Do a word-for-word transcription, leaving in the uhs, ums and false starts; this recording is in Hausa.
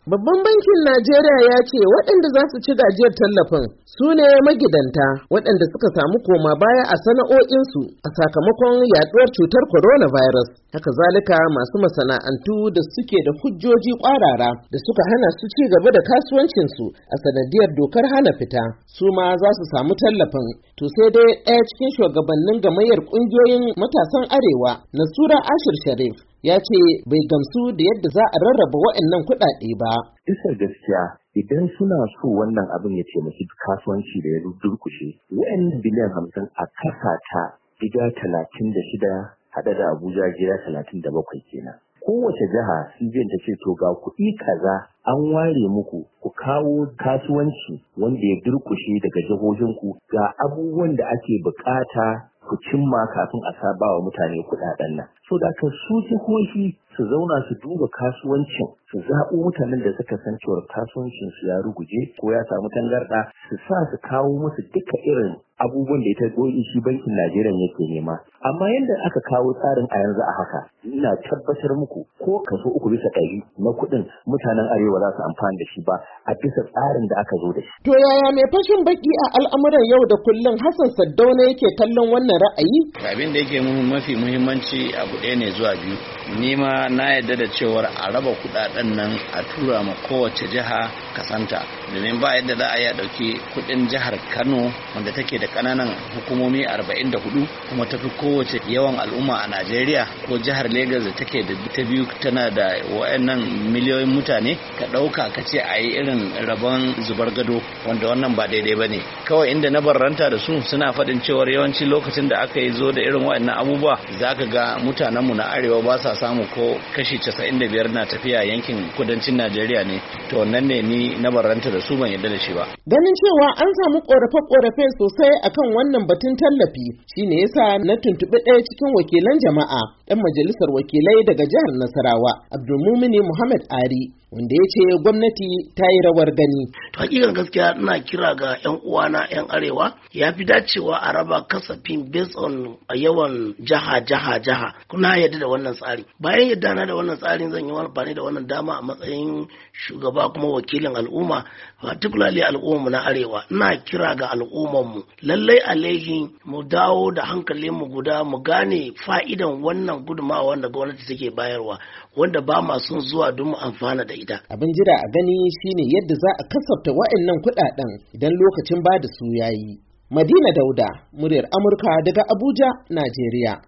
Babban bankin Najeriya ya ce waɗanda za su ci gajiyar tallafin su ne magidanta waɗanda suka samu koma baya a sana'o'insu a sakamakon yaɗuwar cutar coronavirus. Haka zalika masu masana'antu da suke da hujjoji ƙwarara da suka hana su ci gaba da kasuwancinsu a sanadiyar dokar hana fita, su ma za su samu tallafin. To sai dai ɗaya cikin shugabannin gamayyar ƙungiyoyin matasan Arewa, Nasura Ashir Sharif, ya ce bai gamsu da yadda za a rarraba waɗannan kuɗaɗe ba. Bisa gaskiya idan suna so wannan abin ya taimaki kasuwanci da ya durkushe, waɗannan biliyan hamsin a kasa ta gida talatin da shida haɗa da Abuja gida talatin da bakwai kenan. Kowace jiha Sibiyan ta ce to ga kuɗi kaza an ware muku ku kawo kasuwanci wanda ya durkushe daga jihohinku, ga abubuwan da ake bukata ku cimma kafin a saba wa mutane kuɗaɗen nan. So da ka su jihohi su zauna su duba kasuwancin, su zaɓo mutanen da suka san cewar kasuwancin su ya ruguje ko ya samu tangarɗa, su sa su kawo musu duka irin abubuwan da ita goyi shi bankin Najeriya yake nema. Amma yadda aka kawo tsarin a yanzu a haka, ina tabbatar muku ko kaso uku bisa ɗari na kuɗin mutanen Arewa za su amfani da shi ba a bisa tsarin da aka zo da shi. To yaya mai fashin baki a al'amuran yau da kullum Hassan Saddauna yake kallon wannan ra'ayi? Abin da yake mafi muhimmanci abu ɗaya ne zuwa biyu. Ni ma na yarda da cewar a raba kuɗaɗen nan a tura ma kowace jiha kasanta, domin ba yadda za a yi a ɗauki kuɗin jihar Kano wanda take da ƙananan hukumomi arba'in da hudu kuma tafi kowace yawan al'umma a Najeriya, ko jihar Legas da take da ta biyu tana da wayannan miliyoyin mutane, ka ɗauka ka ce a yi irin rabon zubar gado, wanda wannan ba daidai ba ne. Kawai inda na barranta da su suna faɗin cewar yawanci lokacin da aka yi zo da irin wayannan abubuwa za ka ga mutanenmu na arewa ba sa samu ko kashi casa'in da biyar na tafiya yankin kudancin Najeriya ne. To wannan ne ni na barranta da su, ban yarda da shi ba. Ganin cewa an samu ƙorafe-ƙorafe sosai akan wannan batun tallafi, shine yasa na tuntuɓi ɗaya cikin wakilan jama'a ɗan majalisar wakilai daga jihar Nasarawa, Abdulmumini Muhammad Ari, wanda ya ce gwamnati ta yi rawar gani. To hakikan gaskiya ina kira ga 'yan uwana 'yan arewa, ya fi dacewa a raba kasafin based on yawan jaha jaha jaha. Kuna yadda da wannan tsari? Bayan yadda na da wannan tsarin, zan yi amfani da wannan dama a matsayin shugaba kuma wakilin al'umma, particularly al'umma na arewa. Ina kira ga al'ummarmu lallai alaihi mu dawo da hankalin mu guda, mu gane fa'idan wannan gudunmawa wanda gwamnati take bayarwa, wanda ba ma son zuwa don mu amfana da ita. Abin jira a gani shine yadda za a kasafta wa'annan kuɗaɗen idan lokacin ba da su yayi. Madina Dauda, muryar Amurka daga Abuja, Najeriya.